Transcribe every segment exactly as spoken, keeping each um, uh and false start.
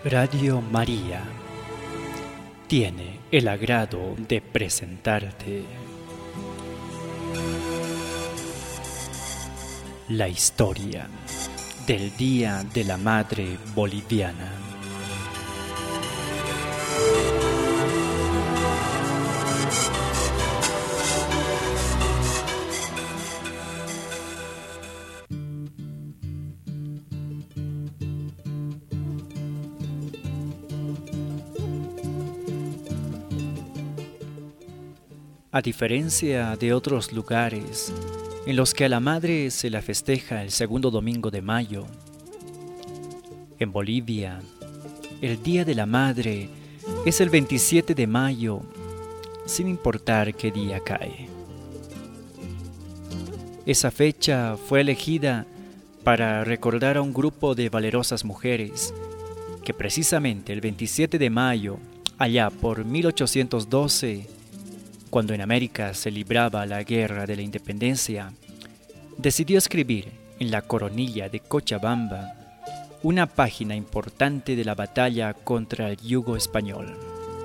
Radio María tiene el agrado de presentarte la historia del Día de la Madre Boliviana. A diferencia de otros lugares en los que a la madre se la festeja el segundo domingo de mayo, en Bolivia, el Día de la Madre es el veintisiete de mayo, sin importar qué día cae. Esa fecha fue elegida para recordar a un grupo de valerosas mujeres que precisamente el veintisiete de mayo, allá por mil ochocientos doce, cuando en América se libraba la Guerra de la Independencia, decidió escribir en la Coronilla de Cochabamba una página importante de la batalla contra el yugo español.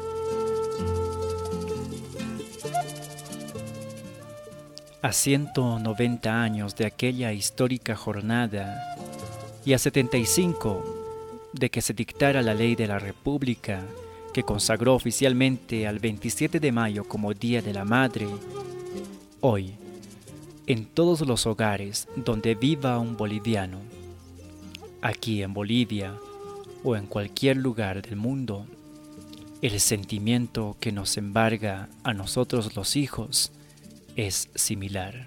A ciento noventa años de aquella histórica jornada y a setenta y cinco de que se dictara la ley de la República, que consagró oficialmente al veintisiete de mayo como Día de la Madre, hoy, en todos los hogares donde viva un boliviano, aquí en Bolivia o en cualquier lugar del mundo, el sentimiento que nos embarga a nosotros los hijos es similar.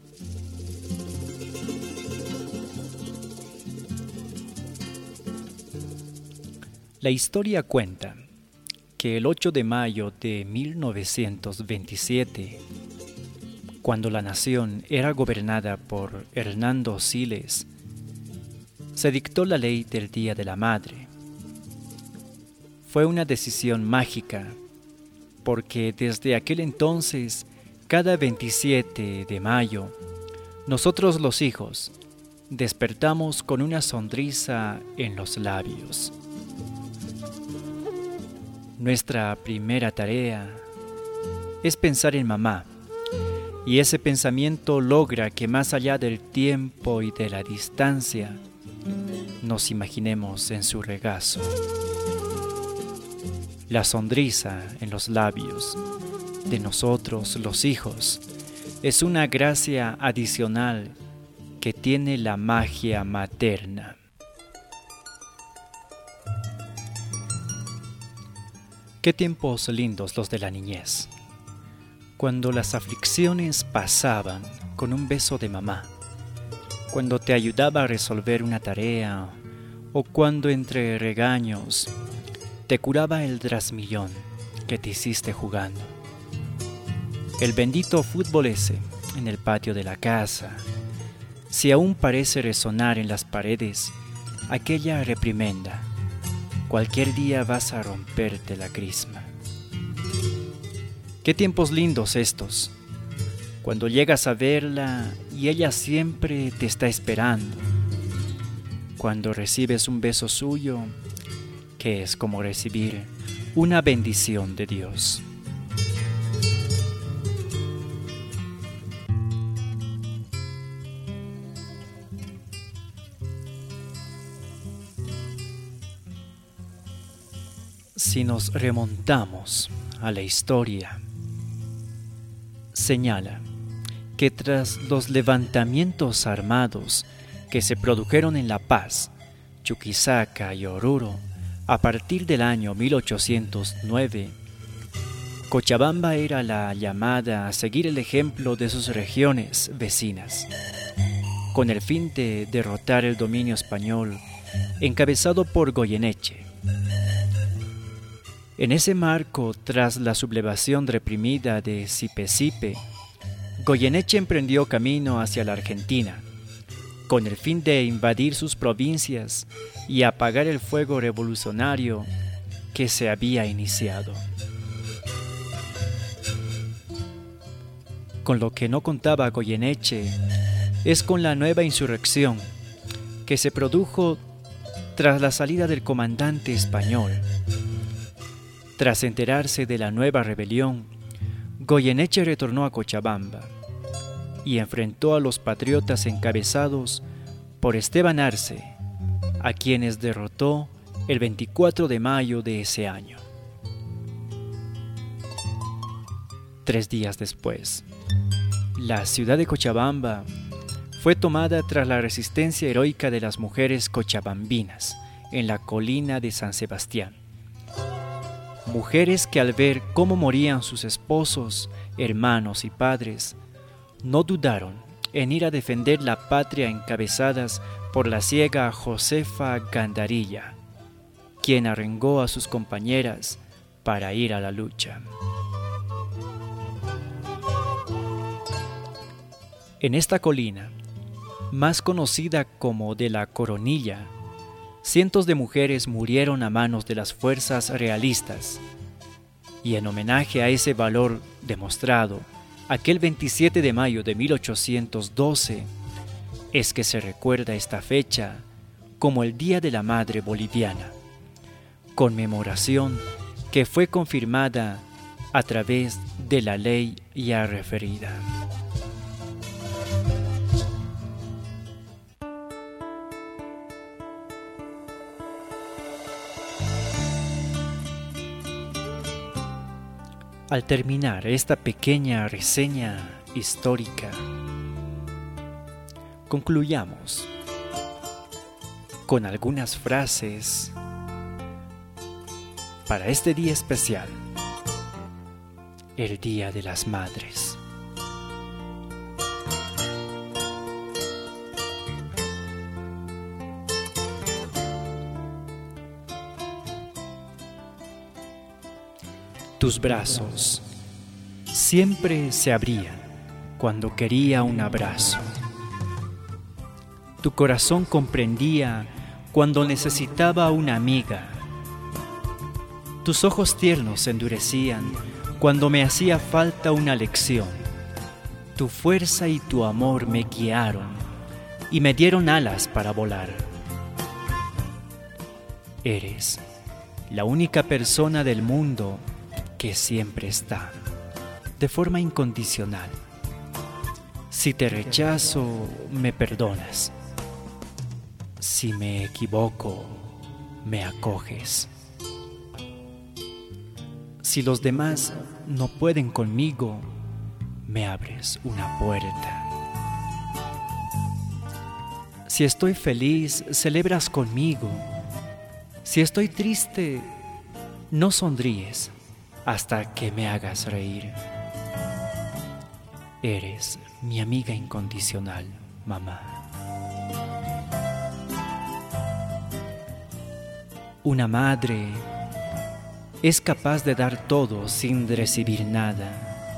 La historia cuenta que el ocho de mayo de mil novecientos veintisiete, cuando la nación era gobernada por Hernando Siles, se dictó la ley del Día de la Madre. Fue una decisión mágica, porque desde aquel entonces, cada veintisiete de mayo, nosotros los hijos despertamos con una sonrisa en los labios. Nuestra primera tarea es pensar en mamá, y ese pensamiento logra que más allá del tiempo y de la distancia, nos imaginemos en su regazo. La sonrisa en los labios de nosotros los hijos es una gracia adicional que tiene la magia materna. Qué tiempos lindos los de la niñez, cuando las aflicciones pasaban con un beso de mamá, cuando te ayudaba a resolver una tarea o cuando entre regaños te curaba el trasmillón que te hiciste jugando. El bendito fútbol ese en el patio de la casa, si aún parece resonar en las paredes aquella reprimenda: cualquier día vas a romperte la crisma. Qué tiempos lindos estos, cuando llegas a verla y ella siempre te está esperando. Cuando recibes un beso suyo, que es como recibir una bendición de Dios. Si nos remontamos a la historia, señala que tras los levantamientos armados que se produjeron en La Paz, Chuquisaca y Oruro a partir del año mil ochocientos nueve, Cochabamba era la llamada a seguir el ejemplo de sus regiones vecinas, con el fin de derrotar el dominio español encabezado por Goyeneche. En ese marco, tras la sublevación reprimida de Sipe-Sipe, Goyeneche emprendió camino hacia la Argentina, con el fin de invadir sus provincias y apagar el fuego revolucionario que se había iniciado. Con lo que no contaba Goyeneche es con la nueva insurrección que se produjo tras la salida del comandante español. Tras enterarse de la nueva rebelión, Goyeneche retornó a Cochabamba y enfrentó a los patriotas encabezados por Esteban Arce, a quienes derrotó el veinticuatro de mayo de ese año. Tres días después, la ciudad de Cochabamba fue tomada tras la resistencia heroica de las mujeres cochabambinas en la colina de San Sebastián. Mujeres que al ver cómo morían sus esposos, hermanos y padres, no dudaron en ir a defender la patria encabezadas por la ciega Josefa Gandarilla, quien arengó a sus compañeras para ir a la lucha. En esta colina, más conocida como de la Coronilla, cientos de mujeres murieron a manos de las fuerzas realistas, y en homenaje a ese valor demostrado, aquel veintisiete de mayo de mil ochocientos doce, es que se recuerda esta fecha como el Día de la Madre Boliviana, conmemoración que fue confirmada a través de la ley ya referida. Al terminar esta pequeña reseña histórica, concluyamos con algunas frases para este día especial, el Día de las Madres. Tus brazos siempre se abrían cuando quería un abrazo. Tu corazón comprendía cuando necesitaba una amiga. Tus ojos tiernos se endurecían cuando me hacía falta una lección. Tu fuerza y tu amor me guiaron y me dieron alas para volar. Eres la única persona del mundo que siempre está, de forma incondicional. Si te rechazo, me perdonas. Si me equivoco, me acoges. Si los demás no pueden conmigo, me abres una puerta. Si estoy feliz, celebras conmigo. Si estoy triste, no sonríes hasta que me hagas reír. Eres mi amiga incondicional, mamá. Una madre es capaz de dar todo sin recibir nada,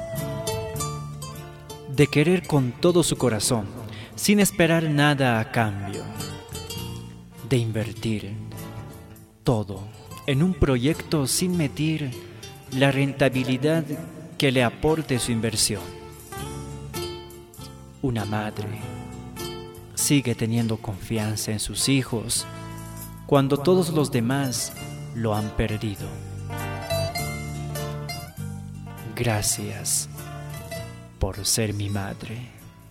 de querer con todo su corazón, sin esperar nada a cambio, de invertir todo en un proyecto sin medir la rentabilidad que le aporte su inversión. Una madre sigue teniendo confianza en sus hijos cuando todos los demás lo han perdido. Gracias por ser mi madre.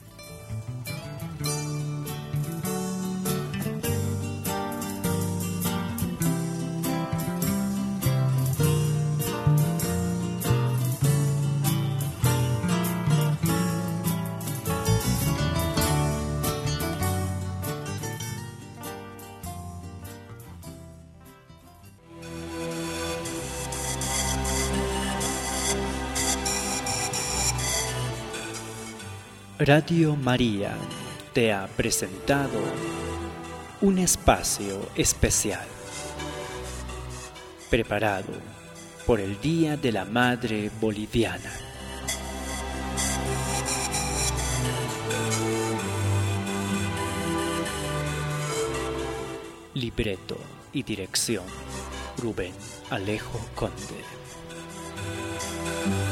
Radio María te ha presentado un espacio especial preparado por el Día de la Madre Boliviana. Libreto y dirección: Rubén Alejo Conde.